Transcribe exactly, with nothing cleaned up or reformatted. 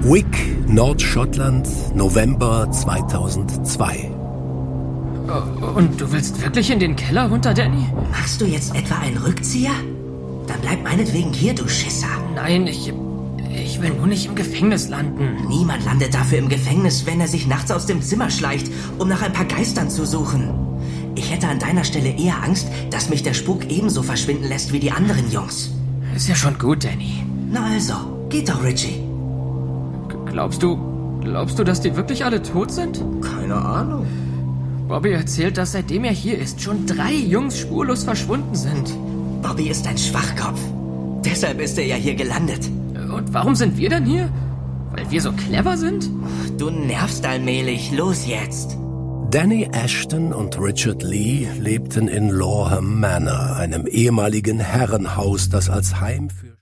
Wick, Nordschottland, November zweitausendzwei. Oh, und du willst wirklich in den Keller runter, Danny? Machst du jetzt etwa einen Rückzieher? Dann bleib meinetwegen hier, du Schisser. Nein, ich... Ich will nur nicht im Gefängnis landen. Niemand landet dafür im Gefängnis, wenn er sich nachts aus dem Zimmer schleicht, um nach ein paar Geistern zu suchen. Ich hätte an deiner Stelle eher Angst, dass mich der Spuk ebenso verschwinden lässt wie die anderen Jungs. Ist ja schon gut, Danny. Na also, geht doch, Richie. G- glaubst du... Glaubst du, dass die wirklich alle tot sind? Keine Ahnung. Bobby erzählt, dass seitdem er hier ist, schon drei Jungs spurlos verschwunden sind. Bobby ist ein Schwachkopf. Deshalb ist er ja hier gelandet. Und warum sind wir denn hier? Weil wir so clever sind? Du nervst allmählich. Los jetzt. Danny Ashton und Richard Lee lebten in Lorham Manor, einem ehemaligen Herrenhaus, das als Heim für